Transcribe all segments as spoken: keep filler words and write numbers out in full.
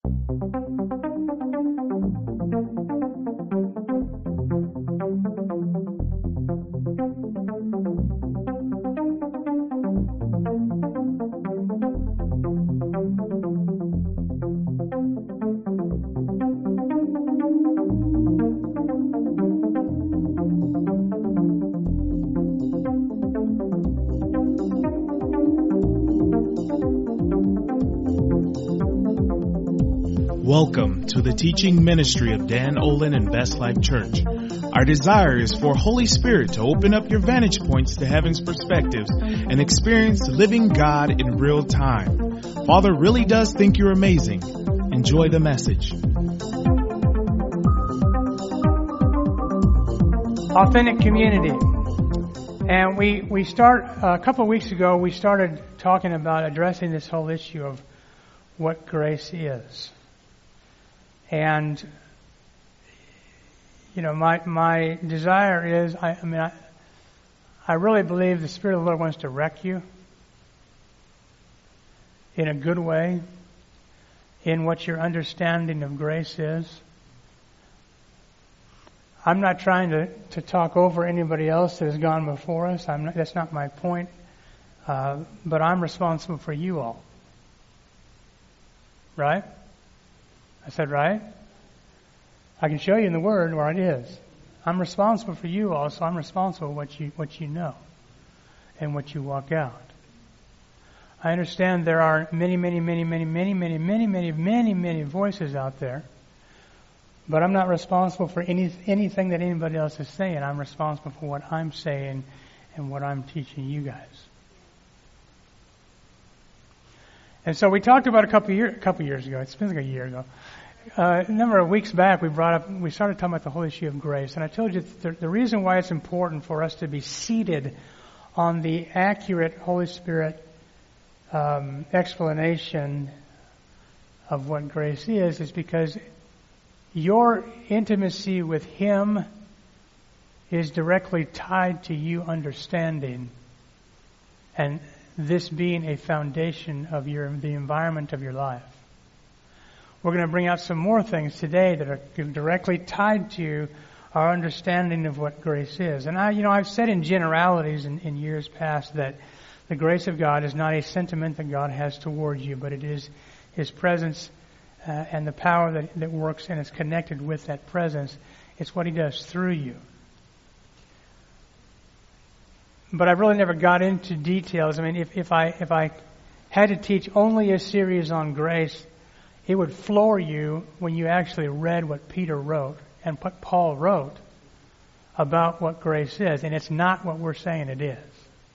Welcome to the teaching ministry of Dan Olin and Best Life Church. Our desire is for Holy Spirit to open up your vantage points to heaven's perspectives and experience living God in real time. Father really does think you're amazing. Enjoy the message. Authentic community. And we, we start, a couple of weeks ago, we started talking about addressing this whole issue of what grace is. And, you know, my my desire is, I, I mean, I, I really believe the Spirit of the Lord wants to wreck you in a good way, in what your understanding of grace is. I'm not trying to, to talk over anybody else that has gone before us. I'm not, that's not my point. Uh, but I'm responsible for you all. Right? I said, right? I can show you in the Word where it is. I'm responsible for you all, so I'm responsible for what you, what you know and what you walk out. I understand there are many, many, many, many, many, many, many, many, many, many voices out there, but I'm not responsible for any anything that anybody else is saying. I'm responsible for what I'm saying and what I'm teaching you guys. And so we talked about a couple year, a couple years ago. It's been like a year ago. Uh, a number of weeks back, we brought up, we started talking about the whole issue of grace, and I told you the, the reason why it's important for us to be seated on the accurate Holy Spirit um, explanation of what grace is, is because your intimacy with Him is directly tied to you understanding, and this being a foundation of your the environment of your life. We're going to bring out some more things today that are directly tied to our understanding of what grace is. And I, you know, I've said in generalities in, in years past that the grace of God is not a sentiment that God has towards you, but it is His presence uh, and the power that, that works and is connected with that presence. It's what He does through you. But I've really never got into details. I mean, if, if I if I had to teach only a series on grace, it would floor you when you actually read what Peter wrote and what Paul wrote about what grace is. And it's not what we're saying it is.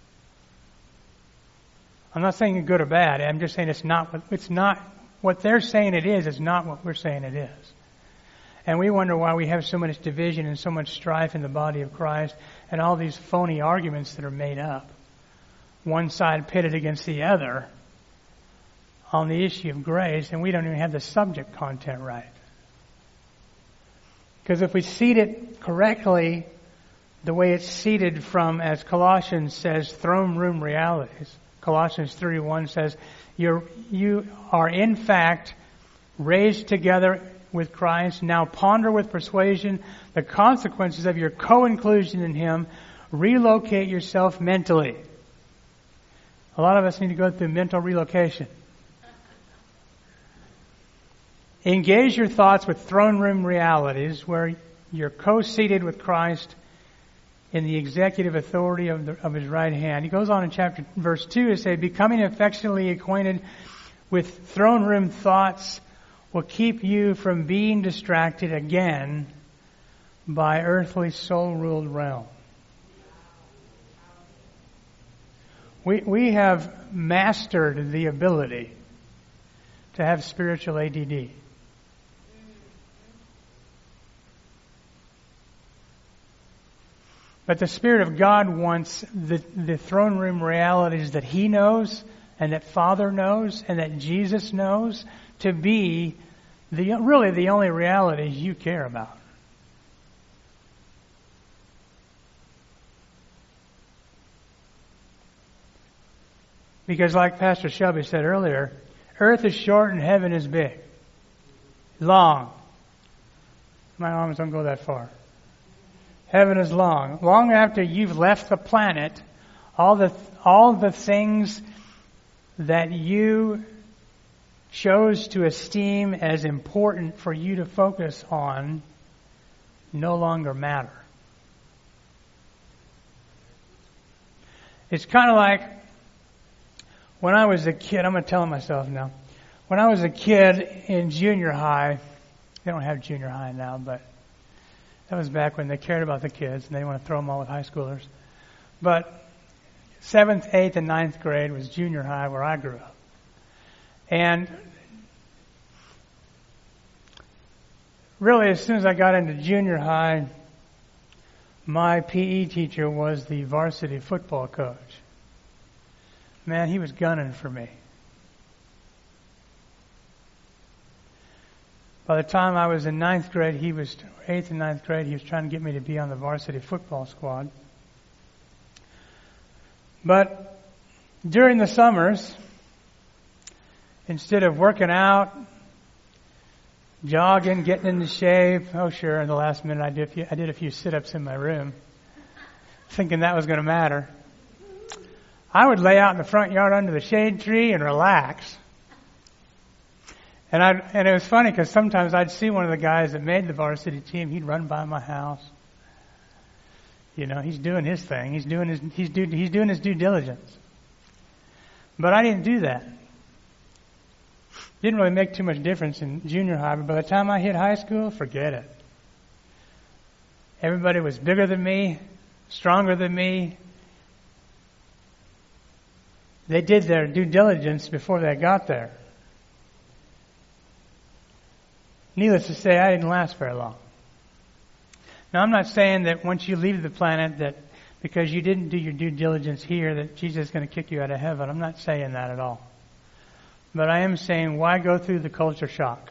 I'm not saying good or bad. I'm just saying it's not what, it's not what they're saying it is. It's not what we're saying it is. And we wonder why we have so much division and so much strife in the body of Christ and all these phony arguments that are made up. One side pitted against the other on the issue of grace, and we don't even have the subject content right. Because if we seed it correctly, the way it's seeded from, as Colossians says, throne room realities. Colossians three one says, You're, you are in fact raised together with Christ. Now ponder with persuasion the consequences of your co-inclusion in Him. Relocate yourself mentally. A lot of us need to go through mental relocation. Engage your thoughts with throne room realities where you're co-seated with Christ in the executive authority of, the, of His right hand. He goes on in chapter verse two to say, becoming affectionately acquainted with throne room thoughts will keep you from being distracted again by earthly soul-ruled realm. We, we have mastered the ability to have spiritual A D D. But the Spirit of God wants the, the throne room realities that He knows and that Father knows and that Jesus knows to be the really the only realities you care about. Because like Pastor Shelby said earlier, earth is short and heaven is big. long. My arms don't go that far. Heaven is long. Long after you've left the planet, all the all the things that you chose to esteem as important for you to focus on no longer matter. It's kind of like when I was a kid, I'm going to tell myself now. When I was a kid in junior high, they don't have junior high now, but that was back when they cared about the kids and they want to throw them all with high schoolers. But seventh, eighth, and ninth grade was junior high where I grew up. And really, as soon as I got into junior high, my P E teacher was the varsity football coach. Man, he was gunning for me. By the time I was in ninth grade, he was eighth and ninth grade, he was trying to get me to be on the varsity football squad. But during the summers, instead of working out, jogging, getting into shape, oh sure, in the last minute I did a few, I did a few sit-ups in my room, thinking that was going to matter. I would lay out in the front yard under the shade tree and relax. And I and it was funny because sometimes I'd see one of the guys that made the varsity team. He'd run by my house. You know, he's doing his thing. He's doing his he's do, he's doing his due diligence. But I didn't do that. Didn't really make too much difference in junior high. But by the time I hit high school, forget it. Everybody was bigger than me, stronger than me. They did their due diligence before they got there. Needless to say, I didn't last very long. Now, I'm not saying that once you leave the planet that because you didn't do your due diligence here that Jesus is going to kick you out of heaven. I'm not saying that at all. But I am saying, why go through the culture shock?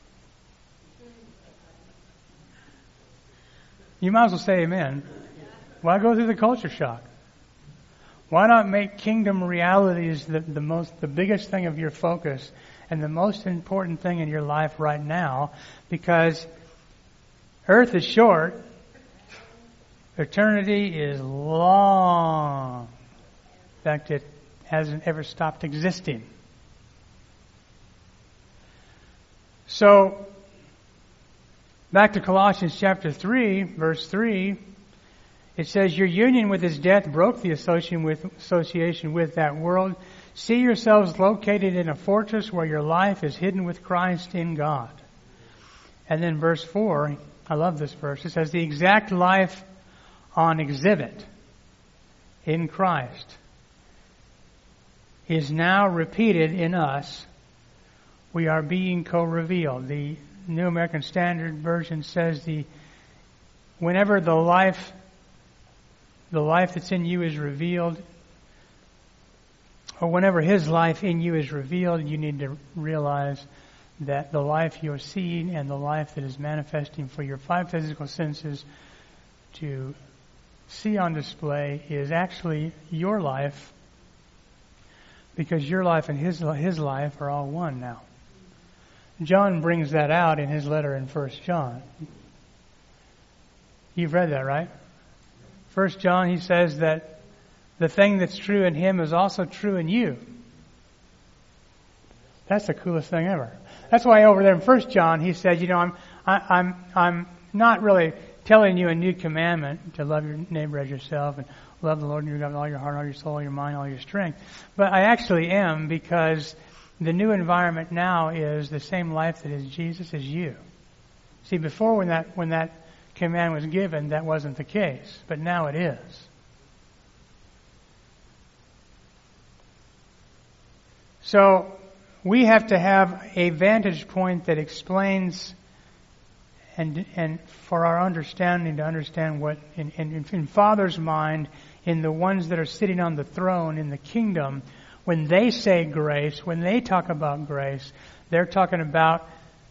You might as well say amen. Why go through the culture shock? Why not make kingdom realities the, the most, the biggest thing of your focus and the most important thing in your life right now? Because earth is short. Eternity is long. In fact, it hasn't ever stopped existing. So, back to Colossians chapter three, verse three, it says, your union with his death broke the association with, association with that world. See yourselves located in a fortress where your life is hidden with Christ in God. And then verse four, I love this verse. It says, the exact life on exhibit in Christ is now repeated in us. We are being co-revealed. The New American Standard Version says the whenever the life the life that's in you is revealed, or whenever his life in you is revealed, you need to realize that the life you're seeing and the life that is manifesting for your five physical senses to see on display is actually your life, because your life and his his life are all one now. John brings that out in his letter in First John. You've read that, right? First John, he says that the thing that's true in him is also true in you. That's the coolest thing ever. That's why over there in First John, he said, you know, I'm I, I'm I'm not really telling you a new commandment to love your neighbor as yourself and love the Lord your God with all your heart, all your soul, all your mind, all your strength. But I actually am, because the new environment now is the same life that is Jesus as you. See, before when that when that command was given, that wasn't the case, but now it is. So we have to have a vantage point that explains and and for our understanding to understand what in, in, in Father's mind, in the ones that are sitting on the throne in the kingdom, when they say grace, when they talk about grace, they're talking about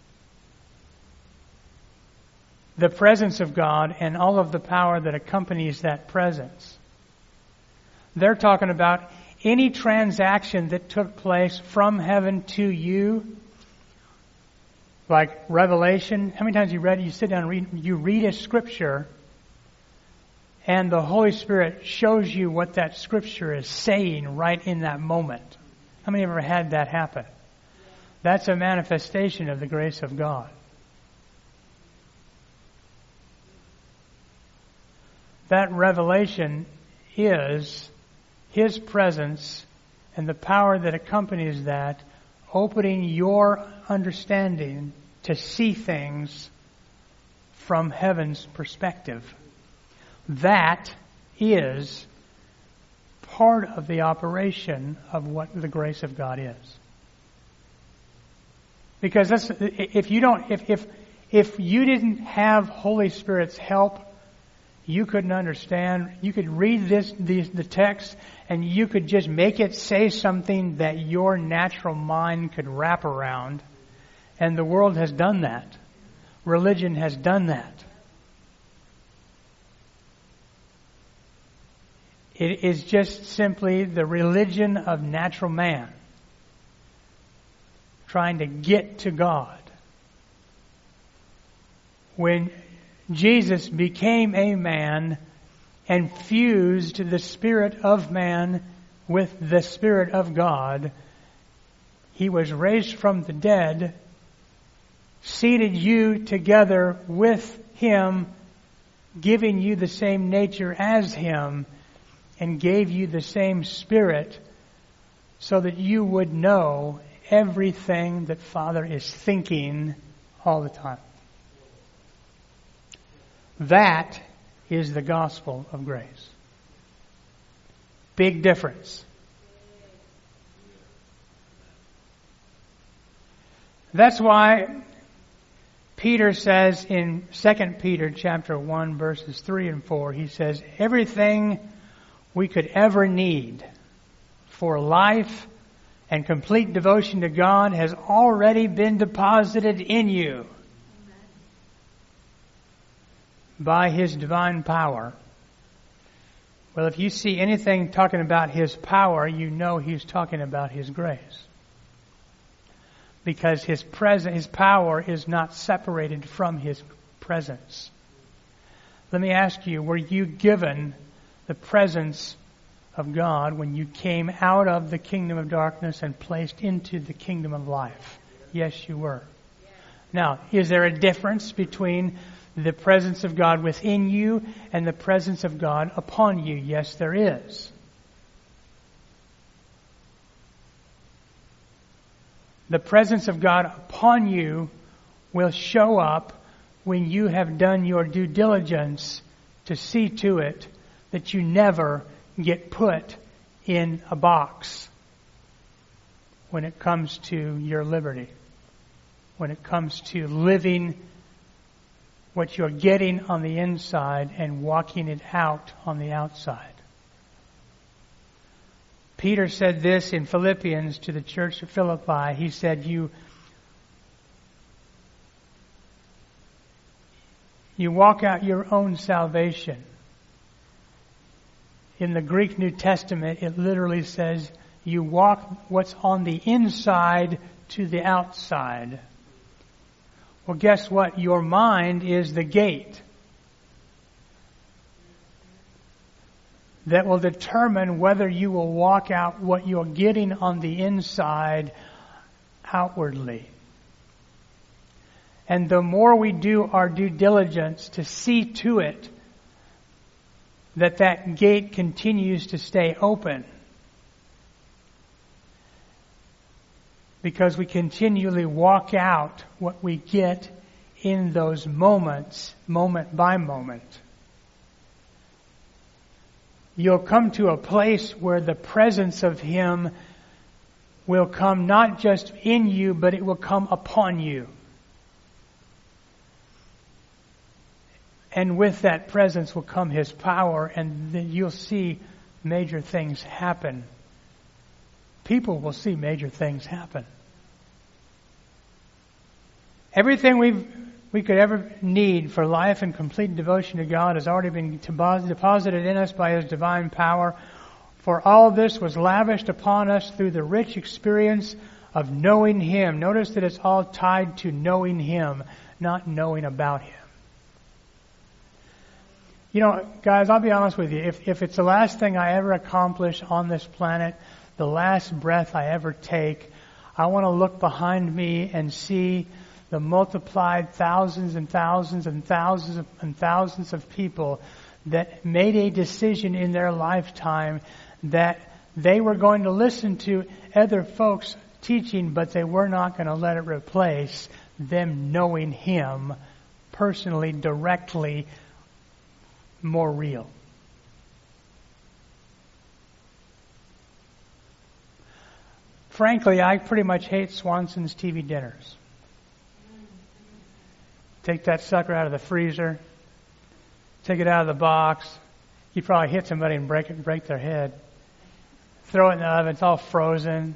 the presence of God and all of the power that accompanies that presence. They're talking about any transaction that took place from heaven to you Like Revelation, how many times you read, you sit down and read, you read a scripture and the Holy Spirit shows you what that scripture is saying right in that moment. How many have ever had that happen? That's a manifestation of the grace of God. That revelation is His presence and the power that accompanies that, opening your understanding to see things from heaven's perspective. That is part of the operation of what the grace of God is. Because that's, if you don't, if if if you didn't have Holy Spirit's help, you couldn't understand. You could read this the, the text and you could just make it say something that your natural mind could wrap around. And the world has done that. Religion has done that. It is just simply the religion of natural man trying to get to God. When Jesus became a man and fused the Spirit of man with the Spirit of God, He was raised from the dead, seated you together with Him, giving you the same nature as Him, and gave you the same Spirit so that you would know everything that Father is thinking all the time. That is the gospel of grace. Big difference. That's why Peter says in Second Peter chapter one verses three and four, he says, everything we could ever need for life and complete devotion to God has already been deposited in you by His divine power. Well, if you see anything talking about His power, you know He's talking about His grace. Because His presence, His power is not separated from His presence. Let me ask you, were you given the presence of God when you came out of the kingdom of darkness and placed into the kingdom of life? Yes, you were. Now, is there a difference between the presence of God within you and the presence of God upon you? Yes, there is. The presence of God upon you will show up when you have done your due diligence to see to it that you never get put in a box when it comes to your liberty, when it comes to living what you're getting on the inside and walking it out on the outside. Peter said this in Philippians to the church of Philippi. He said, you, you walk out your own salvation. In the Greek New Testament, it literally says, you walk what's on the inside to the outside. Well, guess what? Your mind is the gate that will determine whether you will walk out what you're getting on the inside outwardly. And the more we do our due diligence to see to it that that gate continues to stay open, because we continually walk out what we get in those moments, moment by moment, you'll come to a place where the presence of Him will come not just in you, but it will come upon you. And with that presence will come His power, and then you'll see major things happen. People will see major things happen. Everything we've we could ever need for life and complete devotion to God has already been deposited in us by His divine power. For all this was lavished upon us through the rich experience of knowing Him. Notice that it's all tied to knowing Him, not knowing about Him. You know, guys, I'll be honest with you. If, if it's the last thing I ever accomplish on this planet, the last breath I ever take, I want to look behind me and see the multiplied thousands and thousands and thousands and thousands of people that made a decision in their lifetime that they were going to listen to other folks teaching, but they were not going to let it replace them knowing Him personally, directly, more real. Frankly, I pretty much hate Swanson's T V dinners. Take that sucker out of the freezer, take it out of the box. You probably hit somebody and break it, break their head. Throw it in the oven, it's all frozen.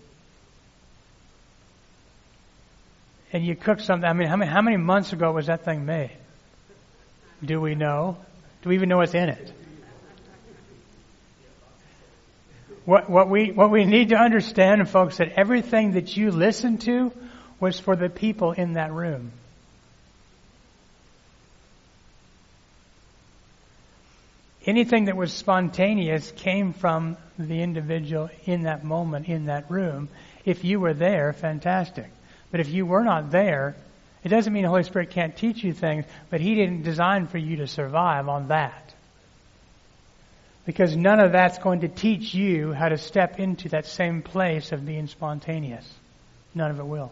And you cook something. I mean, how many, how many months ago was that thing made? Do we know? Do we even know what's in it? What, what we what we need to understand, folks, that everything that you listen to was for the people in that room. Anything that was spontaneous came from the individual in that moment, in that room. If you were there, fantastic. But if you were not there, it doesn't mean the Holy Spirit can't teach you things, but He didn't design for you to survive on that. Because none of that's going to teach you how to step into that same place of being spontaneous. None of it will.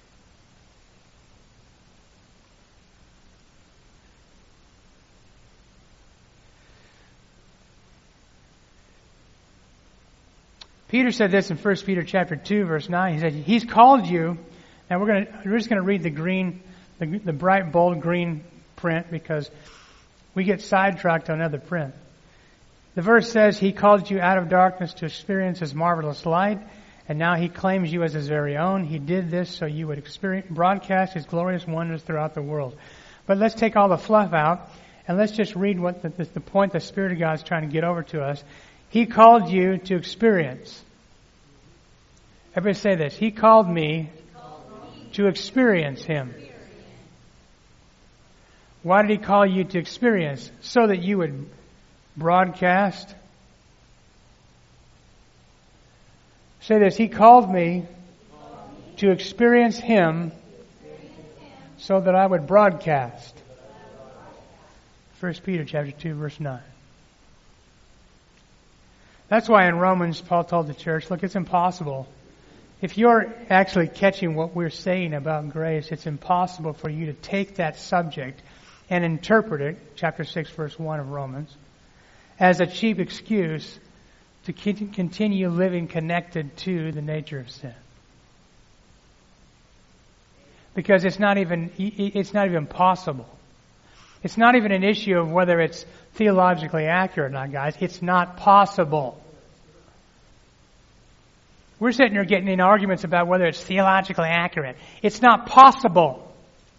Peter said this in First Peter chapter two, verse nine. He said, He's called you. Now we're going to we're just going to read the green, the, the bright, bold green print because we get sidetracked on other print. The verse says, He called you out of darkness to experience His marvelous light, and now He claims you as His very own. He did this so you would experience, broadcast His glorious wonders throughout the world. But let's take all the fluff out, and let's just read what the, the, the point the Spirit of God is trying to get over to us. He called you to experience. Everybody say this. He called me to experience Him. Why did He call you to experience? So that you would broadcast. Say this. He called me to experience Him so that I would broadcast. First Peter chapter two, verse nine. That's why in Romans, Paul told the church, look, it's impossible. If you're actually catching what we're saying about grace, it's impossible for you to take that subject and interpret it, chapter six, verse one of Romans, as a cheap excuse to continue living connected to the nature of sin. Because it's not even, it's not even possible. It's not even an issue of whether it's theologically accurate or not, guys. It's not possible. We're sitting here getting in arguments about whether it's theologically accurate. It's not possible.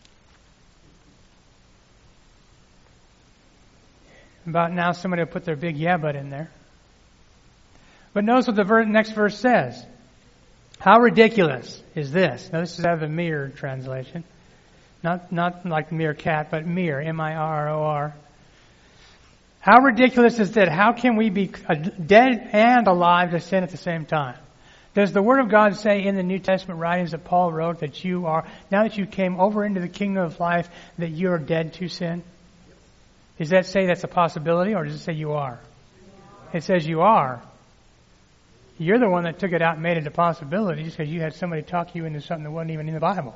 About now somebody will put their big yeah but in there. But notice what the ver- next verse says. How ridiculous is this? Now this is out of the Mirror translation. Not not like meerkat, but Mirror, M I R O R. How ridiculous is that? How can we be dead and alive to sin at the same time? Does the Word of God say in the New Testament writings that Paul wrote that you are, now that you came over into the kingdom of life, that you are dead to sin? Does that say that's a possibility, or does it say you are? It says you are. You're the one that took it out and made it a possibility just because you had somebody talk you into something that wasn't even in the Bible.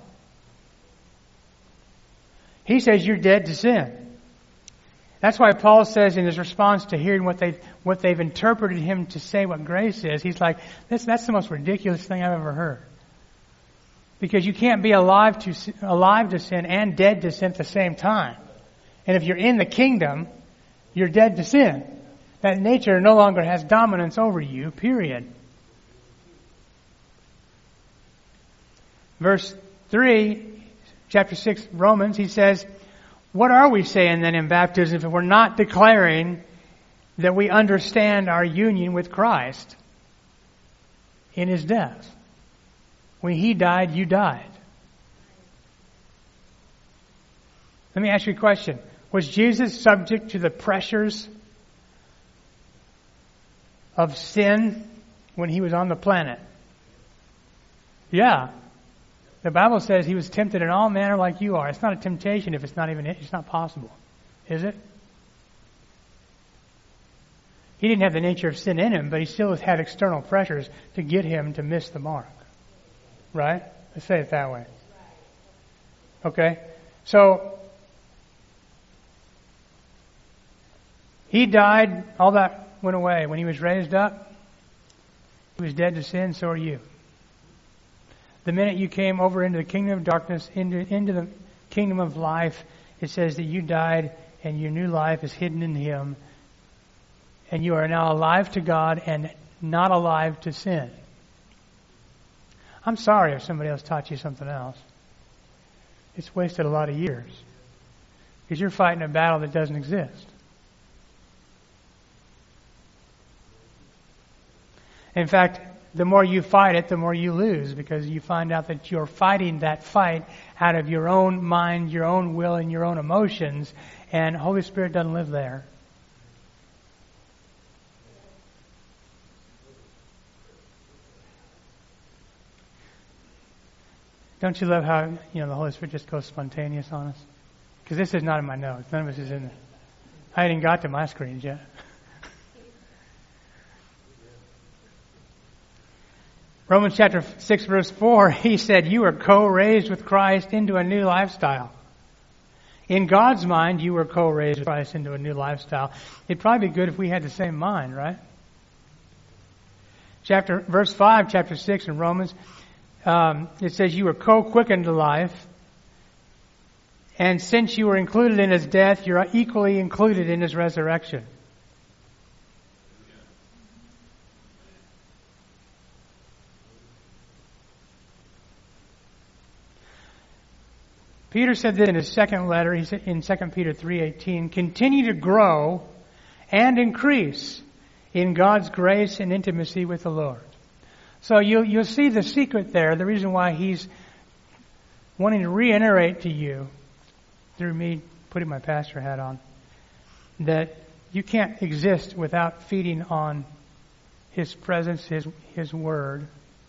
He says you're dead to sin. That's why Paul says in his response to hearing what they've, what they've interpreted him to say what grace is, he's like, that's, that's the most ridiculous thing I've ever heard. Because you can't be alive to, alive to sin and dead to sin at the same time. And if you're in the kingdom, you're dead to sin. That nature no longer has dominance over you, period. Verse three, chapter six, Romans, he says, what are we saying then in baptism if we're not declaring that we understand our union with Christ in His death? When He died, you died. Let me ask you a question. Was Jesus subject to the pressures of sin when He was on the planet? Yeah. The Bible says He was tempted in all manner like you are. It's not a temptation if it's not even, it's not possible. Is it? He didn't have the nature of sin in Him, but He still had external pressures to get Him to miss the mark. Right? Let's say it that way. Okay? So, He died, all that went away. When He was raised up, He was dead to sin, so are you. The minute you came over into the kingdom of darkness, into, into the kingdom of life, it says that you died and your new life is hidden in Him. And you are now alive to God and not alive to sin. I'm sorry if somebody else taught you something else. It's wasted a lot of years. Because you're fighting a battle that doesn't exist. In fact, the more you fight it, the more you lose, because you find out that you're fighting that fight out of your own mind, your own will, and your own emotions, and the Holy Spirit doesn't live there. Don't you love how, you know, the Holy Spirit just goes spontaneous on us? Because this is not in my notes. None of this is in there. I hadn't got to my screens yet. Romans chapter six verse four, he said, you are co-raised with Christ into a new lifestyle. In God's mind, you were co-raised with Christ into a new lifestyle. It'd probably be good if we had the same mind, right? Chapter, verse five, chapter six in Romans, um, it says you were co-quickened to life. And since you were included in His death, you're equally included in His resurrection. Peter said this in his second letter, he said in Second Peter three eighteen, continue to grow and increase in God's grace and intimacy with the Lord. So you'll, you'll see the secret there, the reason why He's wanting to reiterate to you, through me putting my pastor hat on, that you can't exist without feeding on His presence, His, His Word.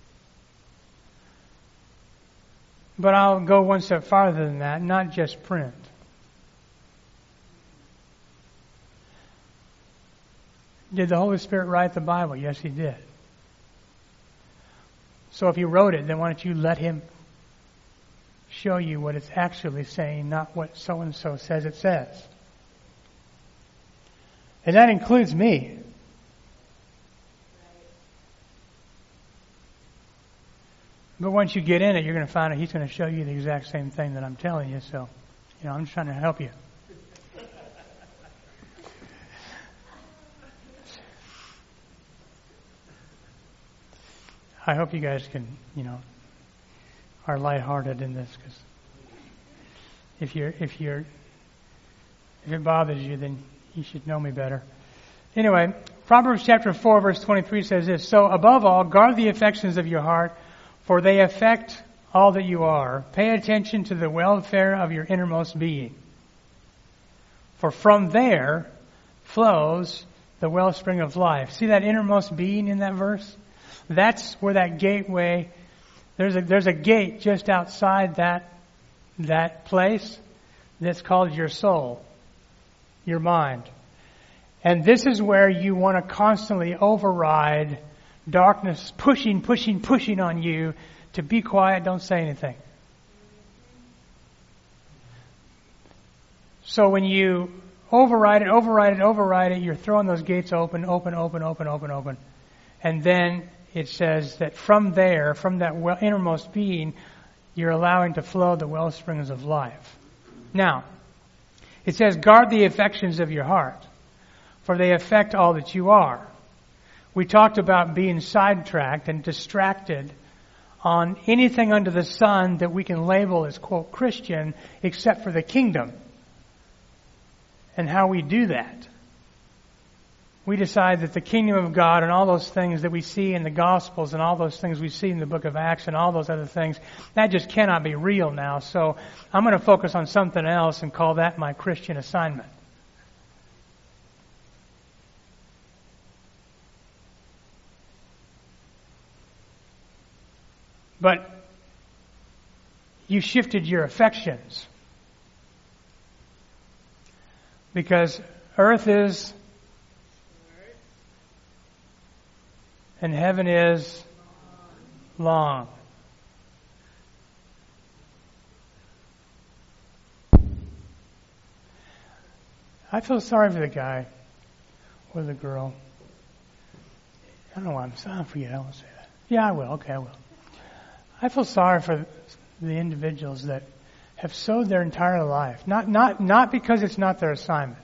But I'll go one step farther than that, not just print. Did the Holy Spirit write the Bible? Yes, He did. So if He wrote it, then why don't you let Him show you what it's actually saying, not what so-and-so says it says. And that includes me. But once you get in it, you're going to find out He's going to show you the exact same thing that I'm telling you. So, you know, I'm just trying to help you. I hope you guys can, you know, are lighthearted in this, because if you're, if you're, if it bothers you, then you should know me better. Anyway, Proverbs chapter four, verse twenty-three says this: so above all, guard the affections of your heart, for they affect all that you are. Pay attention to the welfare of your innermost being. For from there flows the wellspring of life. See that innermost being in that verse? That's where that gateway, there's a, there's a gate just outside that, that place that's called your soul, your mind. And this is where you want to constantly override darkness pushing, pushing, pushing on you to be quiet, don't say anything. So when you override it, override it, override it, you're throwing those gates open, open, open, open, open, open. And then it says that from there, from that well, innermost being, you're allowing to flow the well springs of life. Now, it says, guard the affections of your heart, for they affect all that you are. We talked about being sidetracked and distracted on anything under the sun that we can label as, quote, Christian, except for the kingdom. And how we do that. we decide that the kingdom of God and all those things that we see in the Gospels and all those things we see in the book of Acts and all those other things, that just cannot be real now. So I'm going to focus on something else and call that my Christian assignment. But you shifted your affections. Because earth is and heaven is long. I feel sorry for the guy or the girl. I don't know why I'm sorry for you. I won't say that. Yeah, I will. Okay, I will. I feel sorry for the individuals that have sowed their entire life. Not, not, not because it's not their assignment.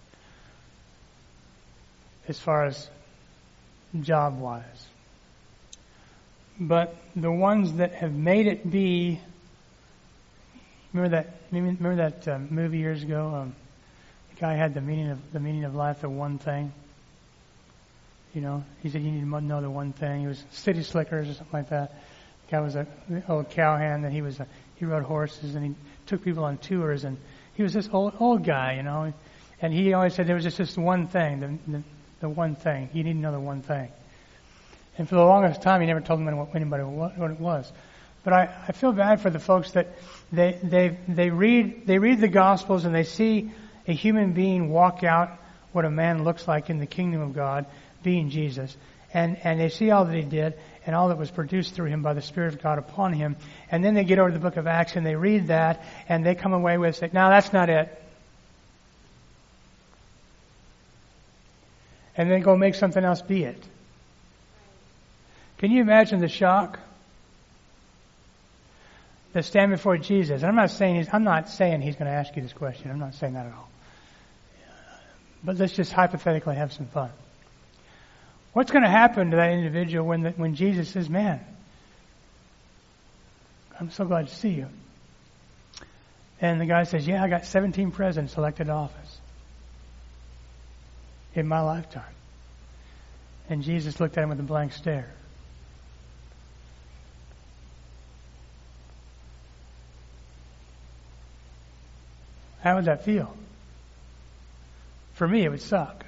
As far as job-wise. But the ones that have made it be, remember that, remember that um, movie years ago? Um, the guy had the meaning of, the meaning of life, the one thing. You know, he said you need to know the one thing. He was City Slickers or something like that. The guy was a old cowhand, and he was a, he rode horses, and he took people on tours, and he was this old old guy, you know. And he always said there was just this one thing, the, the, the one thing. You need to know the one thing. And for the longest time, he never told anybody what, what it was. But I, I feel bad for the folks that they they they read they read the Gospels and they see a human being walk out what a man looks like in the kingdom of God, being Jesus, and and they see all that he did and all that was produced through him by the Spirit of God upon him, and then they get over to the book of Acts and they read that and they come away with say, "No, that's not it," and then go make something else be it. Can you imagine the shock? To stand before Jesus. And I'm not saying he's, I'm not saying he's going to ask you this question. I'm not saying that at all. But let's just hypothetically have some fun. What's going to happen to that individual when the, when Jesus says, "Man, I'm so glad to see you." And the guy says, "Yeah, I got seventeen presidents elected to office in my lifetime." And Jesus looked at him with a blank stare. How would that feel? For me, it would suck.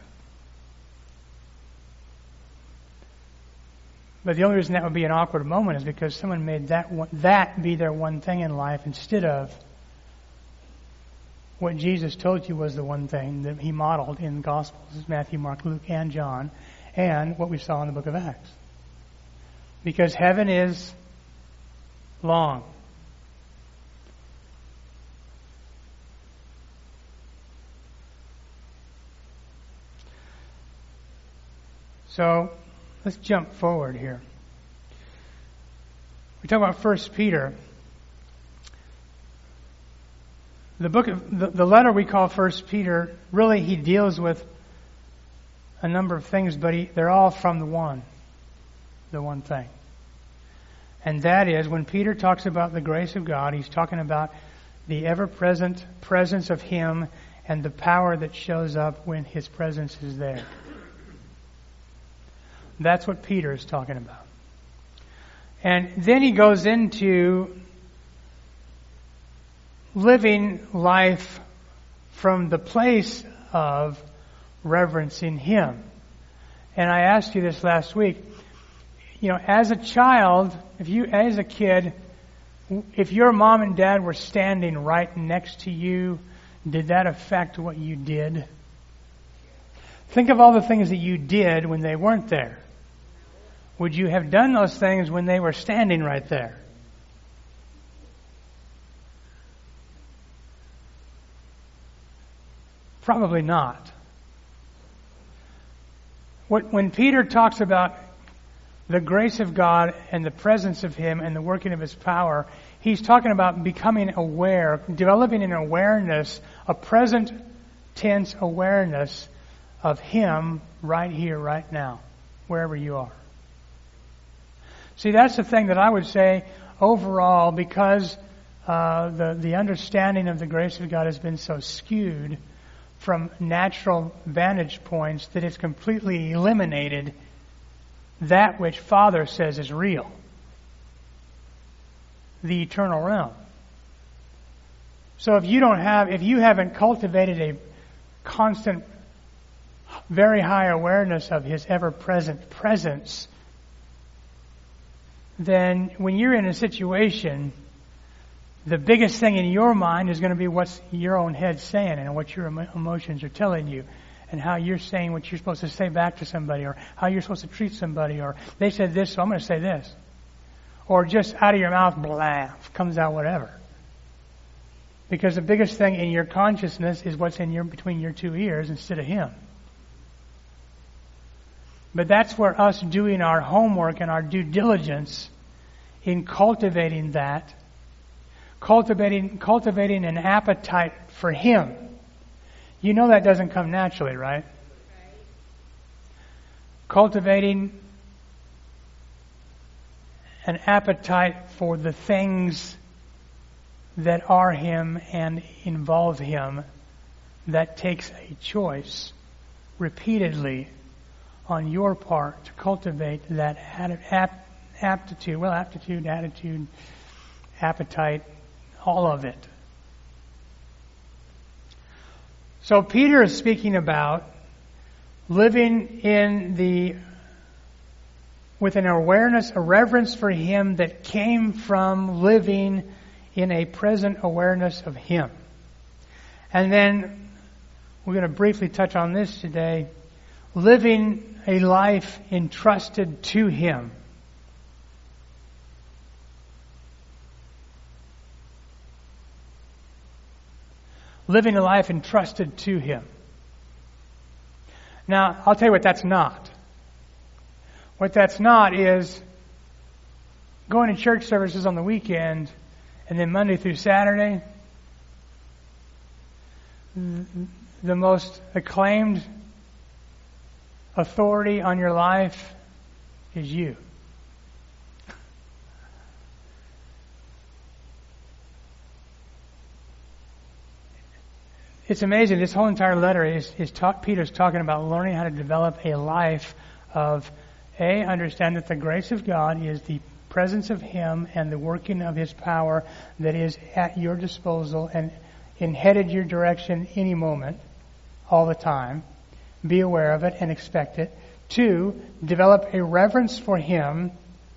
But the only reason that would be an awkward moment is because someone made that one, that be their one thing in life instead of what Jesus told you was the one thing that he modeled in the Gospels, Matthew, Mark, Luke, and John, and what we saw in the book of Acts. Because heaven is long. So, let's jump forward here. We talk about First Peter. The book of, the, the letter we call First Peter, really he deals with a number of things, but he, they're all from the one, the one thing. And that is, when Peter talks about the grace of God, he's talking about the ever-present presence of Him and the power that shows up when His presence is there. That's what Peter is talking about. And then he goes into living life from the place of reverencing Him. And I asked you this last week. You know, as a child, if you, as a kid, if your mom and dad were standing right next to you, did that affect what you did? Think of all the things that you did when they weren't there. Would you have done those things when they were standing right there? Probably not. When Peter talks about the grace of God and the presence of Him and the working of His power, he's talking about becoming aware, developing an awareness, a present tense awareness of Him right here, right now, wherever you are. See, that's the thing that I would say overall, because uh, the the understanding of the grace of God has been so skewed from natural vantage points that it's completely eliminated that which Father says is real, the eternal realm. So if you don't have, if you haven't cultivated a constant, very high awareness of His ever-present presence, then when you're in a situation, the biggest thing in your mind is going to be what's your own head saying and what your emotions are telling you, and how you're saying what you're supposed to say back to somebody, or how you're supposed to treat somebody, or they said this, so I'm going to say this. Or just out of your mouth, blah, comes out whatever. Because the biggest thing in your consciousness is what's in your between your two ears instead of Him. But that's where us doing our homework and our due diligence in cultivating that, cultivating cultivating an appetite for Him. You know that doesn't come naturally, right? Right. Cultivating an appetite for the things that are Him and involve Him, that takes a choice repeatedly on your part to cultivate that aptitude, well, aptitude, attitude, appetite, all of it. So Peter is speaking about living in the, with an awareness, a reverence for Him that came from living in a present awareness of Him. And then we're going to briefly touch on this today, living a life entrusted to Him. Living a life entrusted to Him. Now, I'll tell you what that's not. What that's not is going to church services on the weekend and then Monday through Saturday, the most acclaimed authority on your life is you. It's amazing. This whole entire letter is, is talk, Peter's talking about learning how to develop a life of, A, understand that the grace of God is the presence of Him and the working of His power that is at your disposal and, and headed your direction any moment, all the time. Be aware of it and expect it. Two, develop a reverence for Him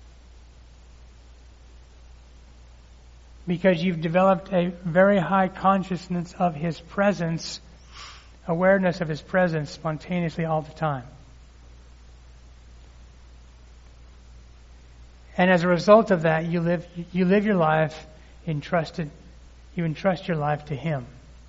because you've developed a very high consciousness of His presence, awareness of His presence spontaneously all the time. And as a result of that, you live you live your life entrusted, you entrust your life to Him.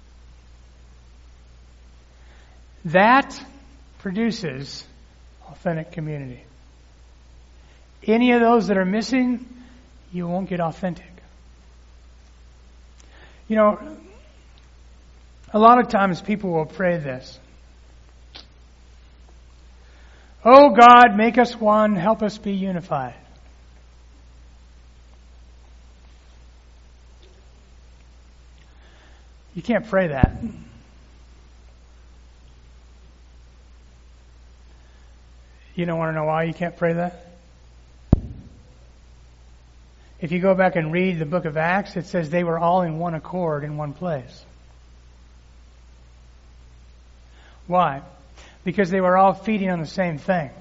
That produces authentic community. Any of those that are missing, you won't get authentic. You know, a lot of times people will pray this. Oh God, make us one, help us be unified. You can't pray that. You don't want to know why you can't pray that? If you go back and read the book of Acts, it says they were all in one accord in one place. Why? Because they were all feeding on the same thing.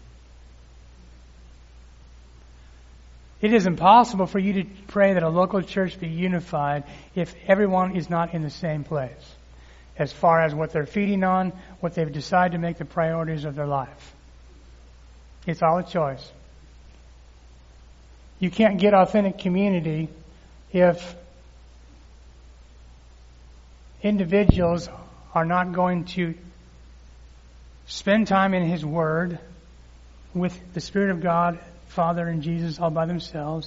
It is impossible for you to pray that a local church be unified if everyone is not in the same place, as far as what they're feeding on, what they've decided to make the priorities of their life. It's all a choice. You can't get authentic community if individuals are not going to spend time in His Word with the Spirit of God, Father and Jesus all by themselves,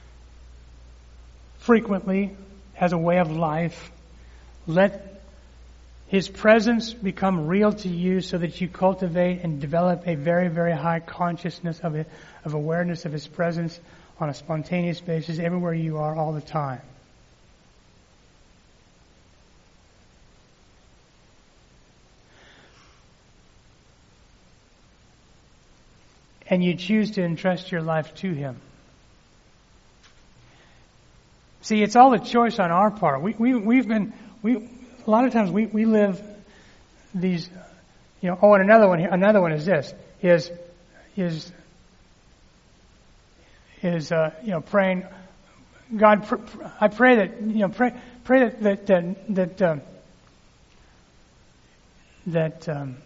frequently as a way of life. Let His presence become real to you so that you cultivate and develop a very, very high consciousness of it, of awareness of His presence on a spontaneous basis everywhere you are all the time. and you choose to entrust your life to Him. See, it's all a choice on our part. We, we, we've been, we, a lot of times we, we live these, you know, oh, and another one, another one is this, is, is, is, uh, you know, praying, God, pr- pr- I pray that, you know, pray, pray that, that, that, that, um, that, um,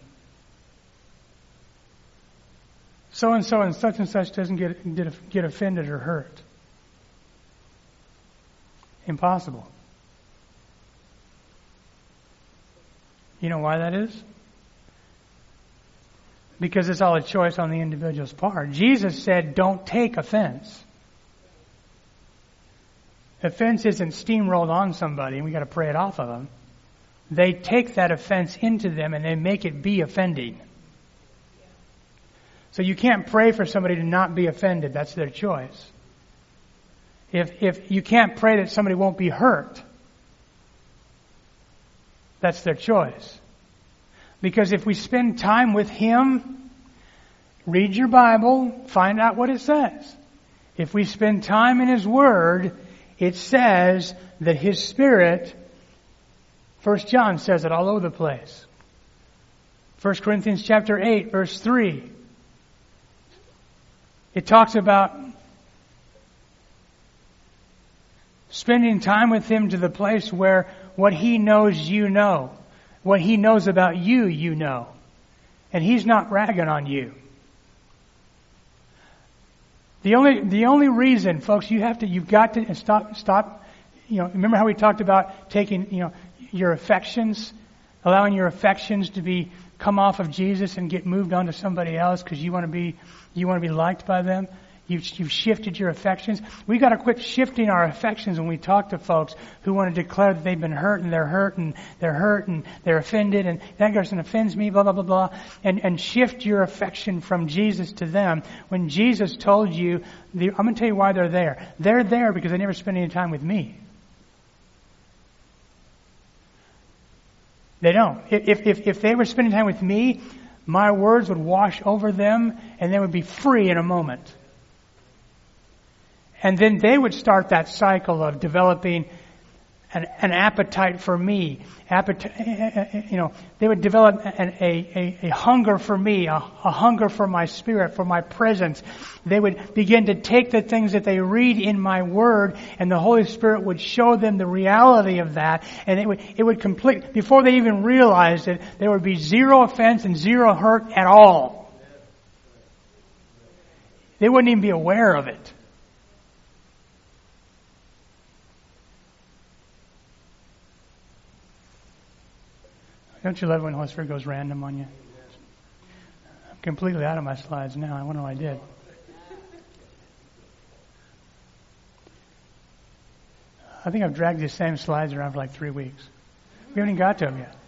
so and so and such and such doesn't get, get offended or hurt. Impossible. You know why that is? Because it's all a choice on the individual's part. Jesus said, don't take offense. Offense isn't steamrolled on somebody and we got to pray it off of them. They take that offense into them and they make it be offending. So you can't pray for somebody to not be offended. That's their choice. If if you can't pray that somebody won't be hurt, that's their choice. Because if we spend time with Him, read your Bible, find out what it says. If we spend time in His Word, it says that His Spirit, First John says it all over the place. First Corinthians chapter eight, verse three. It talks about spending time with Him to the place where what He knows you know. What He knows about you, you know. And He's not ragging on you. The only, the only reason, folks, you have to, you've got to stop, stop, you know, remember how we talked about taking, you know, your affections, allowing your affections to be, come off of Jesus and get moved on to somebody else because you want to be, you want to be liked by them? You've, you've shifted your affections. We've got to quit shifting our affections when we talk to folks who want to declare that they've been hurt and they're hurt and they're hurt and they're offended and that person offends me, blah, blah, blah, blah. And, and shift your affection from Jesus to them when Jesus told you, the, I'm going to tell you why they're there. They're there because they never spent any time with me. They don't. If, if, if they were spending time with me, my words would wash over them and they would be free in a moment. And then they would start that cycle of developing an, an appetite for me. Appetite, you know, they would develop an, a, a, a hunger for me, a, a hunger for my spirit, for my presence. They would begin to take the things that they read in my Word, and the Holy Spirit would show them the reality of that. And it would, it would complete, before they even realized it, there would be zero offense and zero hurt at all. They wouldn't even be aware of it. Don't you love when the Holy Spirit goes random on you? I'm completely out of my slides now. I wonder what I did. I think I've dragged these same slides around for like three weeks. We haven't even got to them yet.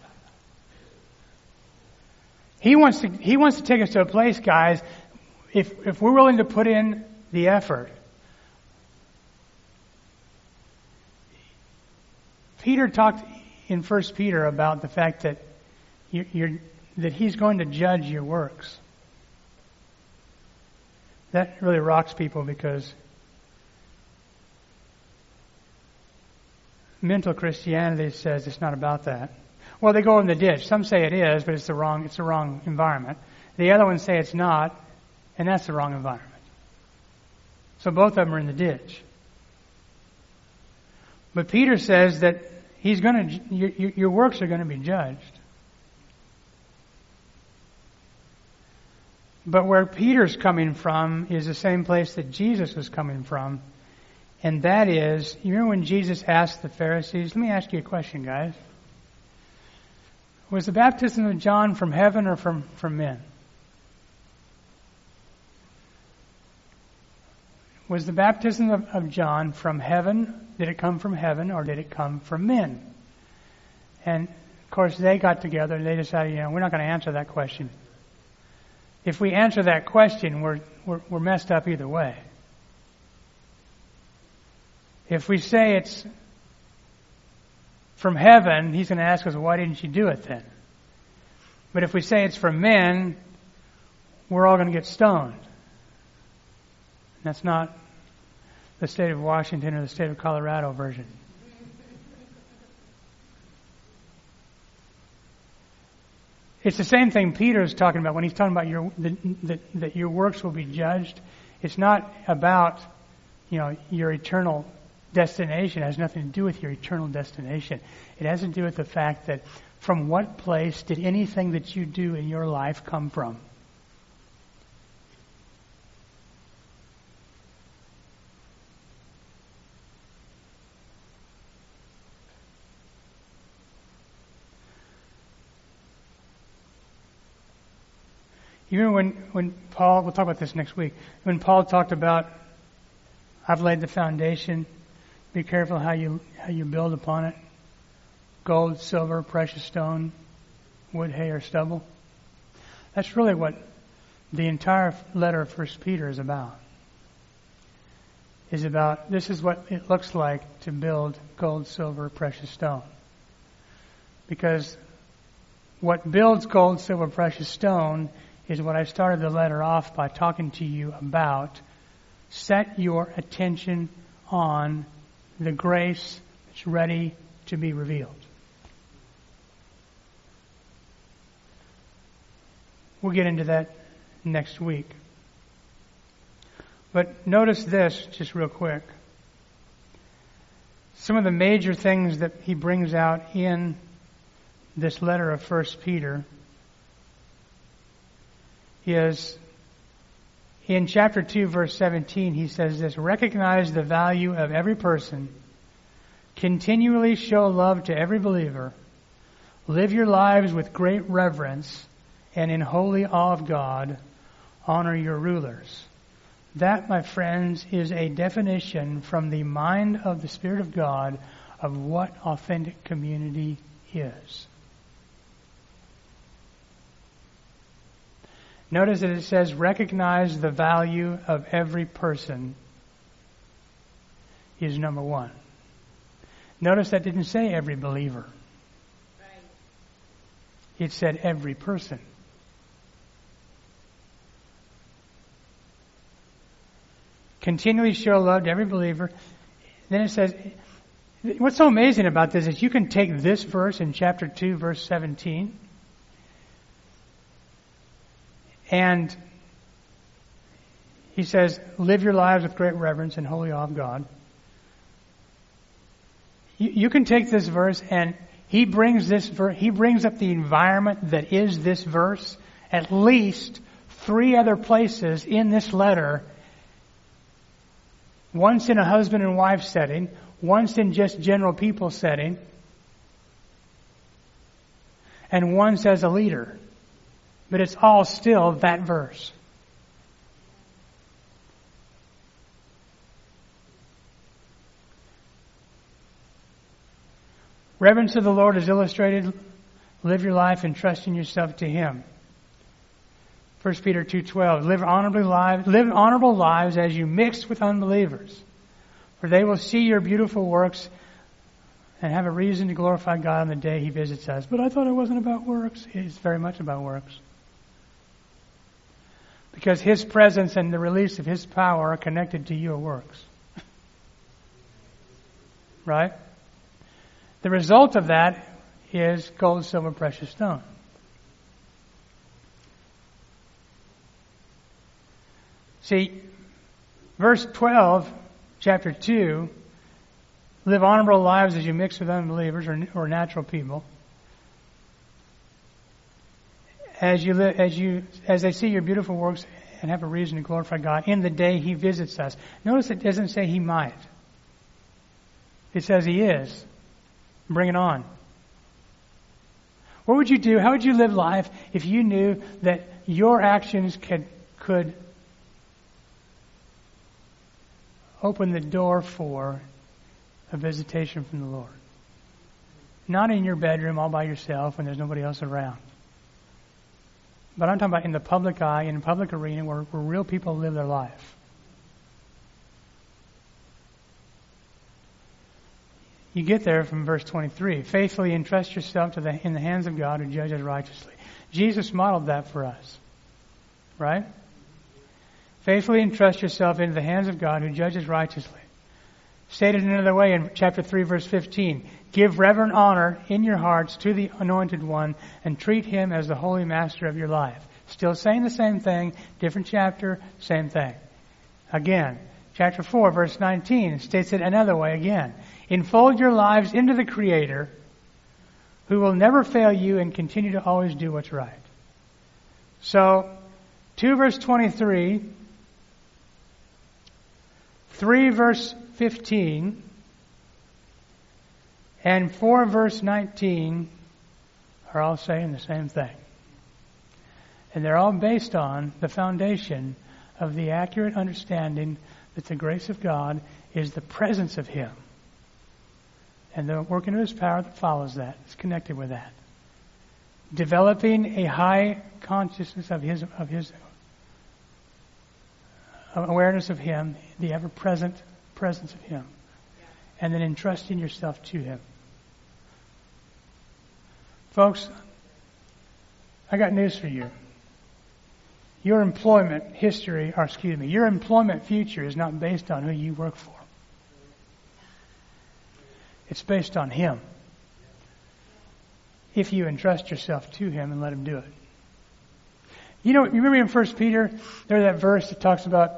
He wants to, he wants to take us to a place, guys, if, if we're willing to put in the effort. Peter talked in First Peter about the fact that you're, you're, that He's going to judge your works. That really rocks people because mental Christianity says it's not about that. Well, they go in the ditch. Some say it is, but it's the wrong, it's the wrong environment. The other ones say it's not, and that's the wrong environment. So both of them are in the ditch. But Peter says that He's going to, your, your works are going to be judged. But where Peter's coming from is the same place that Jesus was coming from. And that is, you remember when Jesus asked the Pharisees, let me ask you a question, guys. Was the baptism of John from heaven or from, from men? Was the baptism of, of John from heaven? Did it come from heaven or did it come from men? And of course they got together and they decided, you know, we're not going to answer that question. If we answer that question, we're, we're, we're messed up either way. If we say it's from heaven, He's going to ask us, why didn't you do it then? But if we say it's from men, we're all going to get stoned. That's not the state of Washington or the state of Colorado version. It's the same thing Peter is talking about when he's talking about your that, that, that your works will be judged. It's not about, you know, your eternal destination. It has nothing to do with your eternal destination. It has to do with the fact that from what place did anything that you do in your life come from? Even when, when Paul, we'll talk about this next week, when Paul talked about, I've laid the foundation, be careful how you how you build upon it. Gold, silver, precious stone, wood, hay, or stubble. That's really what the entire letter of First Peter is about. Is about, this is what it looks like to build gold, silver, precious stone. Because what builds gold, silver, precious stone is what I started the letter off by talking to you about. Set your attention on the grace that's ready to be revealed. We'll get into that next week. But notice this, just real quick. Some of the major things that he brings out in this letter of First Peter is, in chapter two, verse seventeen, he says this: recognize the value of every person, continually show love to every believer, live your lives with great reverence, and in holy awe of God, honor your rulers. That, my friends, is a definition from the mind of the Spirit of God of what authentic community is. Notice that it says, recognize the value of every person is number one. Notice that didn't say every believer. Right. It said every person. Continually show love to every believer. Then it says, what's so amazing about this is you can take this verse in chapter two, verse seventeen, and he says, live your lives with great reverence and holy awe of God. You, you can take this verse and he brings this ver- he brings up the environment that is this verse at least three other places in this letter. Once in a husband and wife setting, once in just general people setting, and once as a leader. But it's all still that verse. Reverence of the Lord is illustrated. Live your life entrusting yourself to Him. First Peter two twelve, live honorably lives, live honorable lives as you mix with unbelievers, for they will see your beautiful works and have a reason to glorify God on the day He visits us. But I thought it wasn't about works. It's very much about works. Because His presence and the release of His power are connected to your works. Right? The result of that is gold, silver, precious stone. See, verse twelve, chapter two, live honorable lives as you mix with unbelievers or, or natural people. As you, li- as you, as they see your beautiful works and have a reason to glorify God in the day He visits us. Notice it doesn't say He might. It says He is. Bring it on. What would you do? How would you live life if you knew that your actions could, could open the door for a visitation from the Lord? Not in your bedroom all by yourself when there's nobody else around. But I'm talking about in the public eye, in the public arena where, where real people live their life. You get there from verse twenty-three. Faithfully entrust yourself to the, in the hands of God who judges righteously. Jesus modeled that for us. Right? Faithfully entrust yourself into the hands of God who judges righteously. Stated another way in chapter three, verse fifteen, give reverent honor in your hearts to the Anointed One and treat Him as the holy master of your life. Still saying the same thing, different chapter, same thing. Again, chapter four, verse nineteen states it another way again. Enfold your lives into the Creator who will never fail you and continue to always do what's right. So, two verse twenty-three, three verse fifteen, and four verse nineteen are all saying the same thing. And they're all based on the foundation of the accurate understanding that the grace of God is the presence of Him. And the working of His power that follows that is connected with that. Developing a high consciousness of His of His awareness of Him, the ever-present presence of Him, and then entrusting yourself to Him. Folks, I got news for you. Your employment history, or excuse me, your employment future is not based on who you work for. It's based on Him. If you entrust yourself to Him and let Him do it. You know, you remember in First Peter, there's that verse that talks about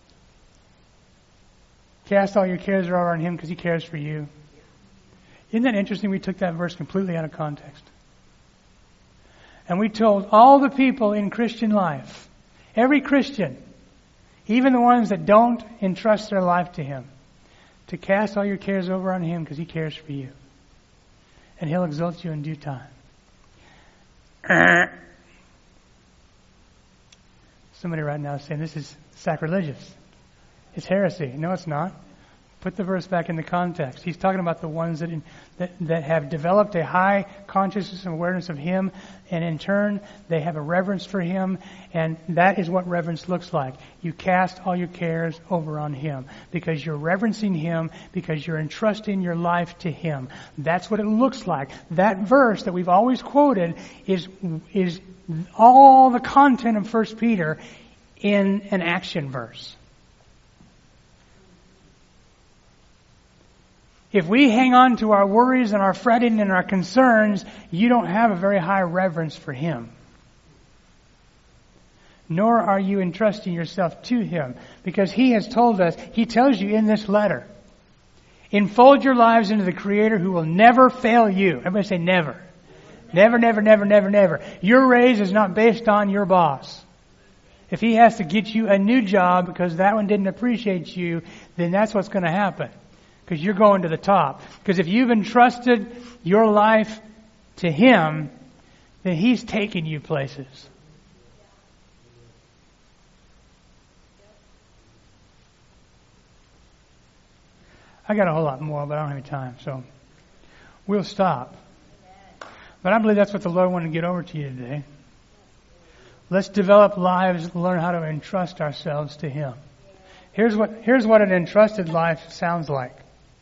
cast all your cares over on Him because He cares for you. Isn't that interesting? We took that verse completely out of context. And we told all the people in Christian life, every Christian, even the ones that don't entrust their life to Him, to cast all your cares over on Him because He cares for you. And He'll exalt you in due time. Somebody right now is saying this is sacrilegious. It's heresy. No, it's not. Put the verse back in the context. He's talking about the ones that, in, that that have developed a high consciousness and awareness of Him, and in turn, they have a reverence for Him, and that is what reverence looks like. You cast all your cares over on Him because you're reverencing Him, because you're entrusting your life to Him. That's what it looks like. That verse that we've always quoted is is all the content of First Peter in an action verse. If we hang on to our worries and our fretting and our concerns, you don't have a very high reverence for Him. Nor are you entrusting yourself to Him. Because He has told us, He tells you in this letter, enfold your lives into the Creator who will never fail you. Everybody say never. Never, never, never, never, never. Your raise is not based on your boss. If he has to get you a new job because that one didn't appreciate you, then that's what's going to happen. Because you're going to the top. Because if you've entrusted your life to Him, then He's taking you places. I got a whole lot more, but I don't have any time, so we'll stop. But I believe that's what the Lord wanted to get over to you today. Let's develop lives, learn how to entrust ourselves to Him. Here's what, here's what an entrusted life sounds like.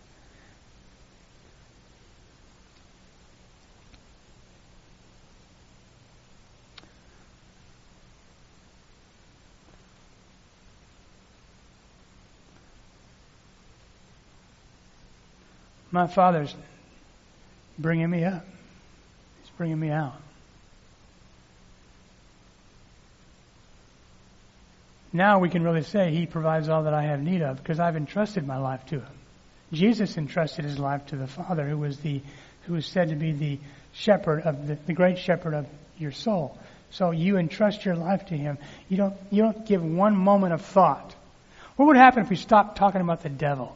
My Father's bringing me up. He's bringing me out. Now we can really say He provides all that I have need of because I've entrusted my life to Him. Jesus entrusted His life to the Father, who was the, who was said to be the shepherd of the, the great shepherd of your soul. So you entrust your life to Him. You don't, you don't give one moment of thought. What would happen if we stopped talking about the devil?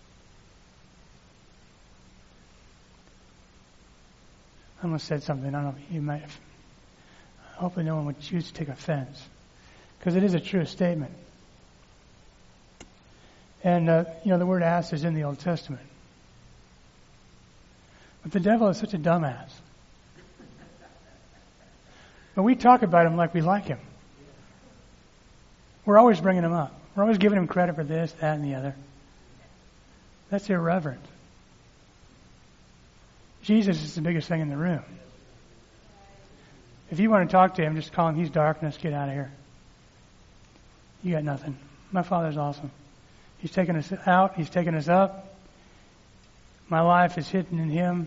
I almost said something. I don't know. You might have. Hopefully, no one would choose to take offense, because it is a true statement. And uh, you know, the word "ass" is in the Old Testament, but the devil is such a dumbass. But we talk about him like we like him. We're always bringing him up. We're always giving him credit for this, that, and the other. That's irreverent. Jesus is the biggest thing in the room. If you want to talk to Him, just call Him, He's darkness, get out of here. You got nothing. My Father's awesome. He's taken us out. He's taken us up. My life is hidden in Him.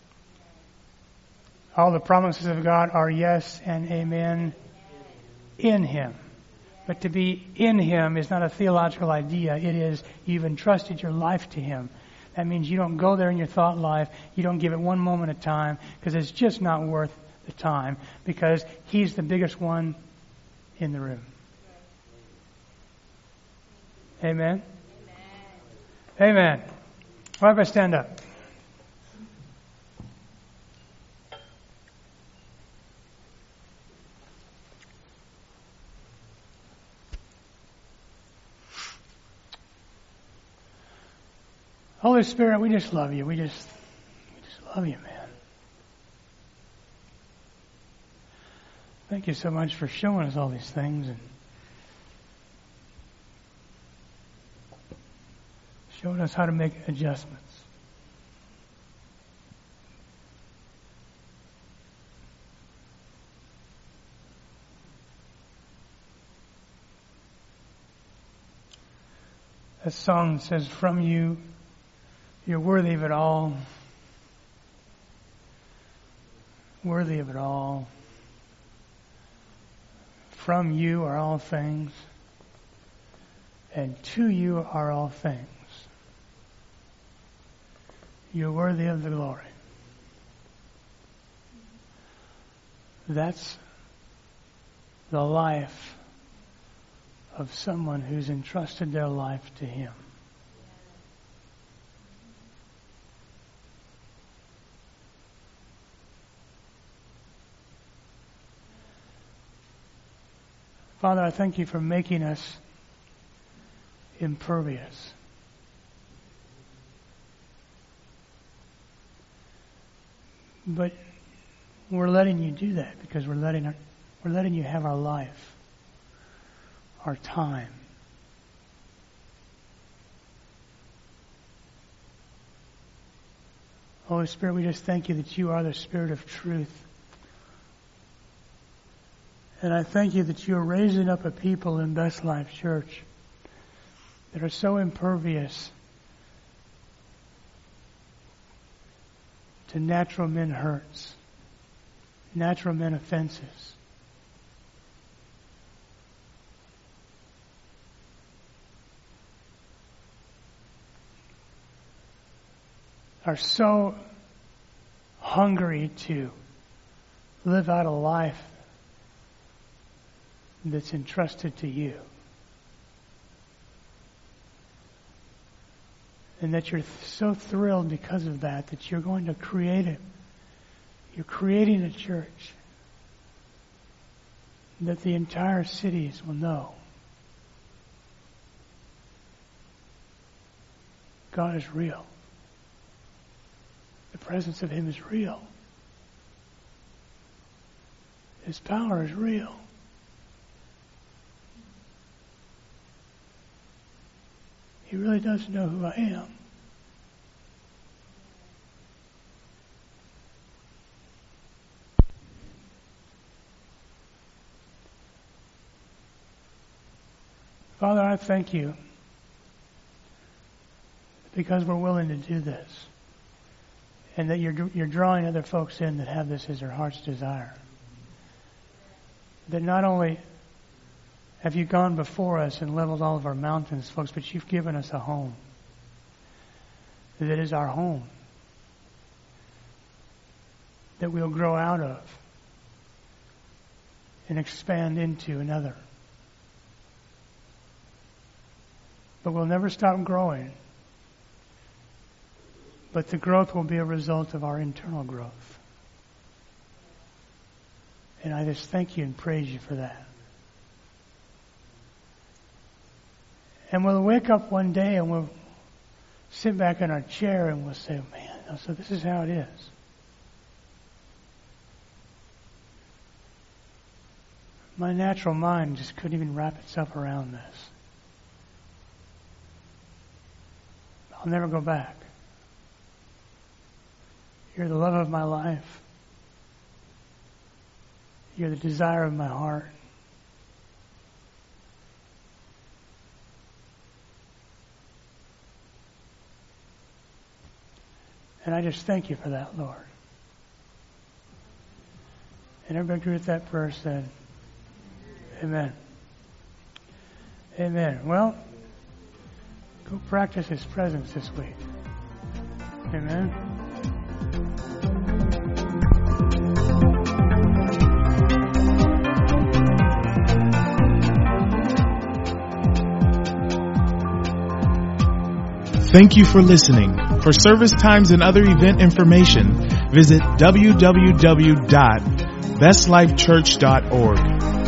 All the promises of God are yes and amen in Him. But to be in Him is not a theological idea. It is you've entrusted your life to Him. That means you don't go there in your thought life. You don't give it one moment at a time because it's just not worth the time because He's the biggest one in the room. Amen? Amen. Amen. Why don't I stand up? Holy Spirit, we just love you. We just, we just love you, man. Thank you so much for showing us all these things and showing us how to make adjustments. That song says, from you, you're worthy of it all. Worthy of it all. From you are all things, and to you are all things. You're worthy of the glory. That's the life of someone who's entrusted their life to Him. Father, I thank you for making us impervious. But we're letting you do that because we're letting our, we're letting you have our life, our time. Holy Spirit, we just thank you that you are the Spirit of truth. And I thank you that you are raising up a people in Best Life Church that are so impervious to natural men hurts, natural men offenses. Are so hungry to live out a life that's entrusted to you. And that you're th- so thrilled because of that, that you're going to create it. You're creating a church that the entire cities will know God is real. The presence of Him is real. His power is real. He really does know who I am. Father, I thank you because we're willing to do this and that you're, you're drawing other folks in that have this as their heart's desire. That not only have you gone before us and leveled all of our mountains, folks, but you've given us a home that is our home, that we'll grow out of and expand into another. But we'll never stop growing. But the growth will be a result of our internal growth. And I just thank you and praise you for that. And we'll wake up one day and we'll sit back in our chair and we'll say, man, so this is how it is. My natural mind just couldn't even wrap itself around this. I'll never go back. You're the love of my life. You're the desire of my heart. And I just thank you for that, Lord. And everybody agree with that prayer said, amen. Amen. Well, go practice His presence this week. Amen. Thank you for listening. For service times and other event information, visit w w w dot best life church dot org.